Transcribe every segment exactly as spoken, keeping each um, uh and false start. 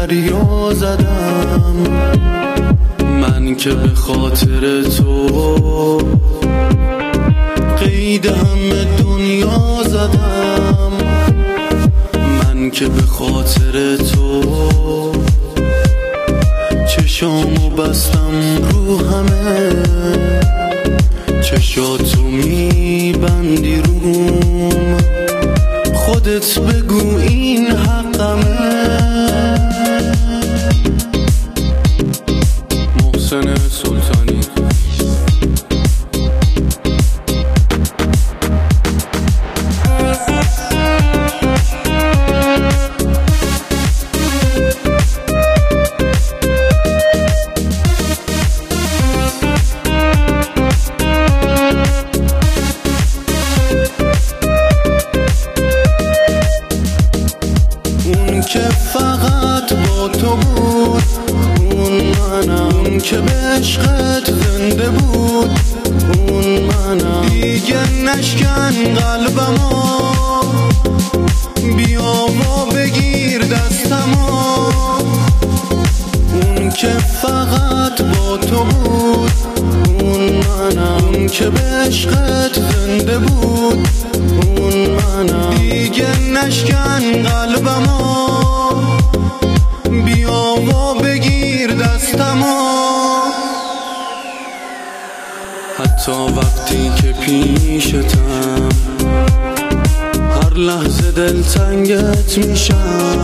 دریا زدم، من که به خاطر تو قید همه دنیا زدم، من که به خاطر تو چشامو بستم رو همه، چشاتو میبندی روم، خودت بگو این حقمه. محسن سلطانی. که فقط با تو بود، اون منم، اون که به عشقت زنده بود، اون منم. دیگه نشکن قلبمو، بیا و بگیر دستمو. اون که فقط با تو بود، اون منم، اون که به عشقت زنده بود، اون منم. دیگه نشکن قلبمو، بیا و بگیر دستمو. حتی وقتی که پیشتم هر لحظه دلتنگت میشم،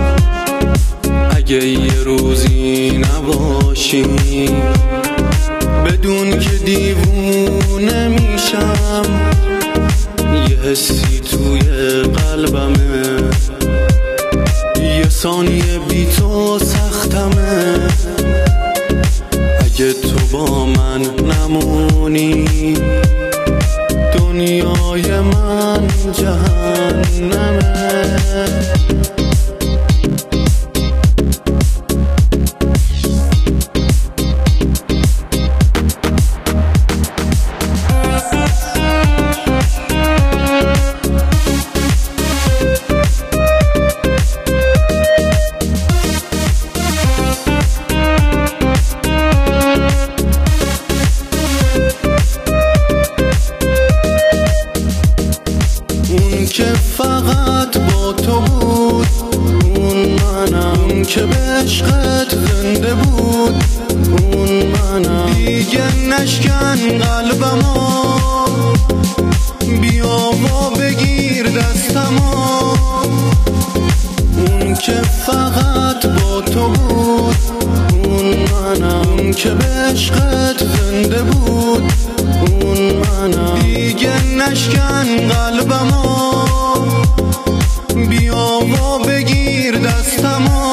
اگه یه روزی نباشی بدون که دیوونه میشم. یه حسی توی قلبمه، یه ثانیه بی تو سختمه. اگه تو با من نمونی دنیای من جهنمه. که فقط با تو بود، اون منم، اون که به عشقت زنده بود، اون منم. دیگه نشکن قلبمو، بیا و بگیر دستمو. اون که فقط با تو بود، اون منم، اون که به عشقت زنده بود، اون منم. دیگه نشکن قلبمو، بیا و بگیر دستمو.